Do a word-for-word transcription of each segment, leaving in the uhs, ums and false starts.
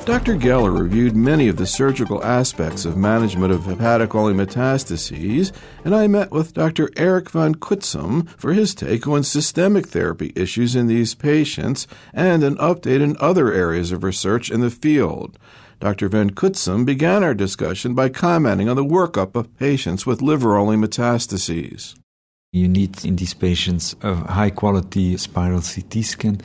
Doctor Geller reviewed many of the surgical aspects of management of hepatic metastases, and I met with Doctor Eric van Cutsem for his take on systemic therapy issues in these patients and an update in other areas of research in the field. Doctor van Cutsem began our discussion by commenting on the workup of patients with liver-only metastases. You need in these patients a high-quality spiral C T scan,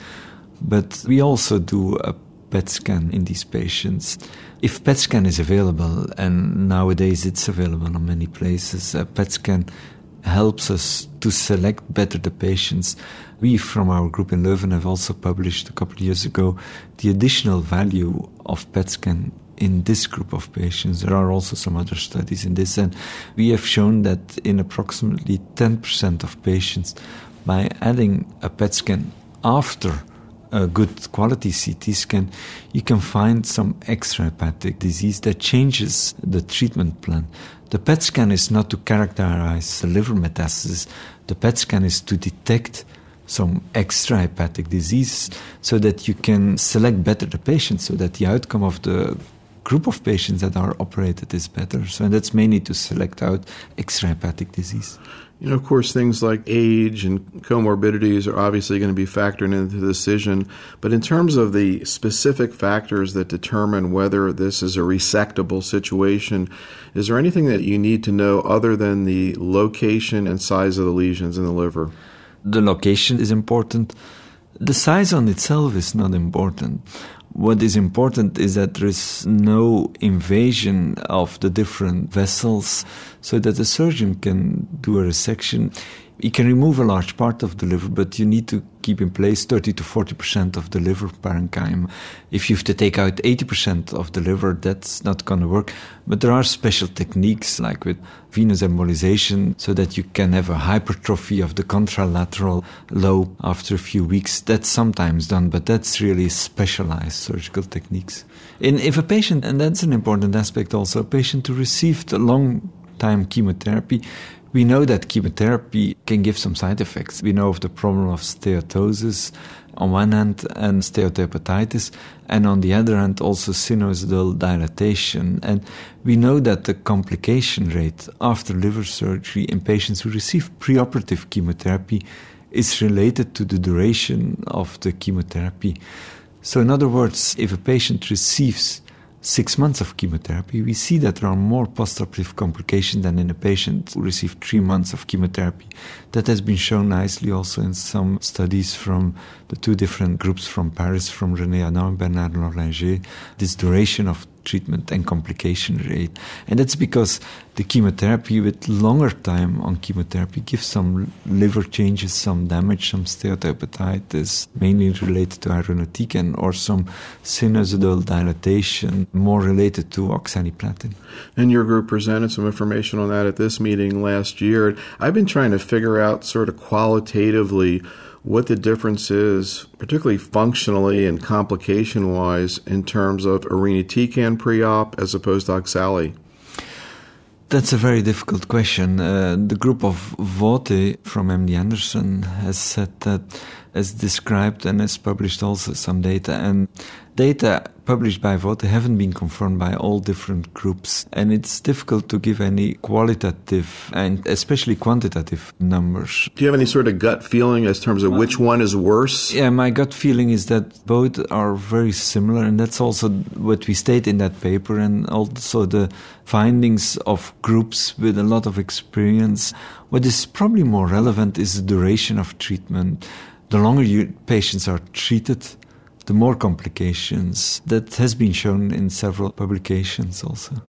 but we also do a P E T scan in these patients. If P E T scan is available, and nowadays it's available in many places, a P E T scan helps us to select better the patients. We, from our group in Leuven, have also published a couple of years ago the additional value of P E T scan in this group of patients. There are also some other studies in this, and we have shown that in approximately ten percent of patients, by adding a P E T scan after a good quality C T scan, you can find some extrahepatic disease that changes the treatment plan. The P E T scan is not to characterize the liver metastasis. The P E T scan is to detect some extrahepatic disease so that you can select better the patients, so that the outcome of the group of patients that are operated is better. So that's mainly to select out extrahepatic disease. You know, of course, things like age and comorbidities are obviously going to be factored into the decision. But in terms of the specific factors that determine whether this is a resectable situation, is there anything that you need to know other than the location and size of the lesions in the liver? The location is important. The size on itself is not important. What is important is that there is no invasion of the different vessels, so that the surgeon can do a resection. He can remove a large part of the liver, but you need to keep in place thirty to forty percent of the liver parenchyma. If you have to take out eighty percent of the liver, that's not going to work. But there are special techniques, like with venous embolization, so that you can have a hypertrophy of the contralateral lobe after a few weeks. That's sometimes done, but that's really specialized surgical techniques. And if a patient, and that's an important aspect also, a patient who received a long-time chemotherapy, we know that chemotherapy can give some side effects. We know of the problem of steatosis on one hand and steatohepatitis, and on the other hand also sinusoidal dilatation. And we know that the complication rate after liver surgery in patients who receive preoperative chemotherapy is related to the duration of the chemotherapy. So in other words, if a patient receives six months of chemotherapy, we see that there are more postoperative complications than in a patient who received three months of chemotherapy. That has been shown nicely also in some studies from the two different groups from Paris, from René Adam and Bernard Norlinger, this duration of treatment and complication rate. And that's because the chemotherapy with longer time on chemotherapy gives some liver changes, some damage, some steatohepatitis, mainly related to irinotecan, or some sinusoidal dilatation, more related to oxaliplatin. And your group presented some information on that at this meeting last year. I've been trying to figure out sort of qualitatively what the difference is, particularly functionally and complication-wise, in terms of irinotecan pre-op as opposed to oxali. That's a very difficult question. Uh, the group of Vote from M D Anderson has said that, has described and has published also some data, and data published by Vote haven't been confirmed by all different groups, and it's difficult to give any qualitative and especially quantitative numbers. Do you have any sort of gut feeling as terms of which one is worse? Yeah, my gut feeling is that both are very similar, and that's also what we state in that paper, and also the findings of groups with a lot of experience. What is probably more relevant is the duration of treatment. The longer you, patients are treated, the more complications. That has been shown in several publications also.